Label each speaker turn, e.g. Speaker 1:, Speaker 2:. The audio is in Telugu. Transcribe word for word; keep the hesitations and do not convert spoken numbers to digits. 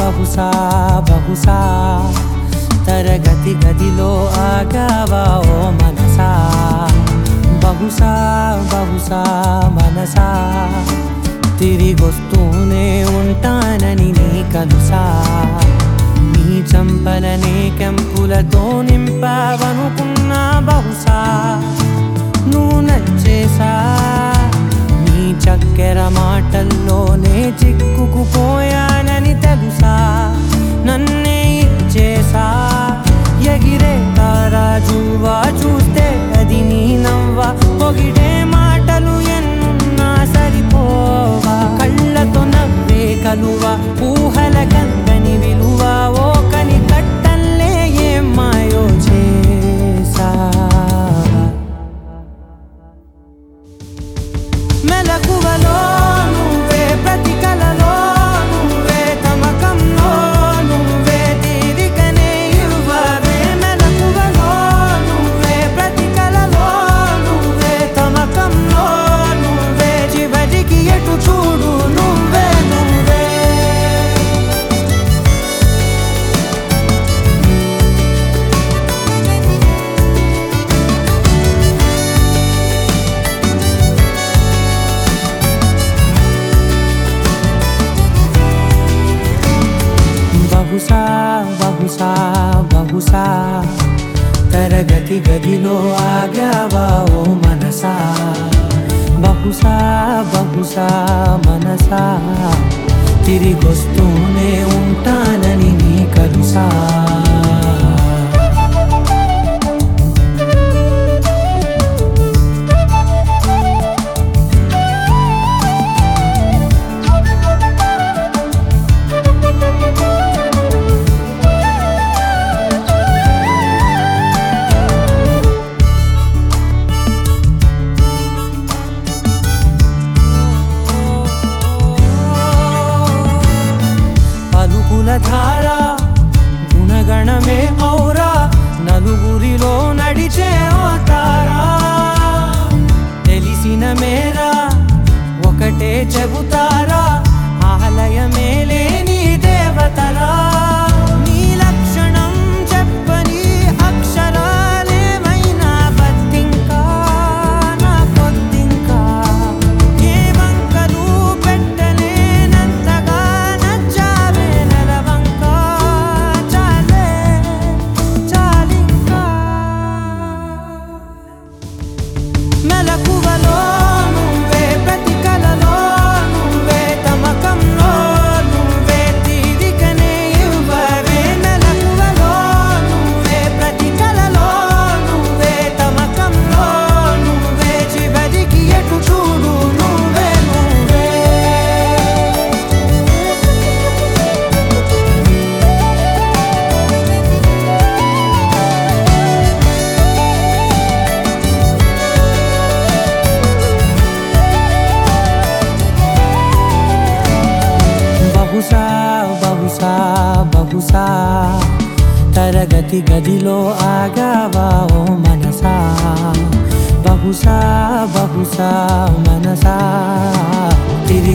Speaker 1: బహుశా బహుశా తరగతి గదిలో ఆగావా ఓ మనసా బహుశా బహుశా మనసా తిరిగొస్తూనే ఉంటానని నీ కలుసా నీ చంపలనే కెంపులతో నింపావనుకున్నా బహుశా నువ్వు నచ్చేసా నీ చక్కెర మాటల్లోనే చిక్కుకుపోయానని తెలుసా నన్నే ఇచ్చేసా ఎగిరే తారాజువా చూస్తే అది నీ నవ్వా పొగిడే మాటలు ఎన్నున్నా సరిపోవా కళ్ళతో నవ్వే కలువా ఊహల కందని విలువా ఓ కని కట్టల్లే ఏం మాయో చేసా మెలకువలో నువ్వే ప్రతి కలలో నువ్వే తమకంలో నువ్వే తీరికనే ఇవ్వవే మెలకువలో నువ్వే ప్రతి కలలో నువ్వే తమకంలో నువ్వే చివరికి ఎటు చూడు నువ్వే నువ్వే బహుశా బహుశా బహుశా తరగతి గదిలో ఆగావా ఓ మనసా బహుశా బహుశా మనసా తిరిగొస్తూనే ఉంటానని నీ కలుసా ధార గుణగణమే ఔరా నలుగురిలో నడిచే తారా తెలిసిన మేరా ఒకటే చెబుతారా ఆలయమే లేని దేవతరా నీ లక్షణం చెప్పని అక్షరాలేమైనా బద్దింకా నా కొద్దింకా ఏ వంకలు పెట్టలేనంతగా నచ్చావే నెలవంకా చాలే చాలింకా మెలకువలో నువ్వే ప్రతి కలలో నువ్వే తమకంలో నువ్వే తీరికనే ఇవ్వవే మెలకువలో నువ్వే ప్రతి కలలో నువ్వే తమకంలో నువ్వే చివరికి ఎటు చూడు నువ్వే నువ్వే బహుశా బహుశా బహుశా తరగతి గదిలో ఆగావా ఓ మనసా బహుశా బహుశా మనసా తిరిగి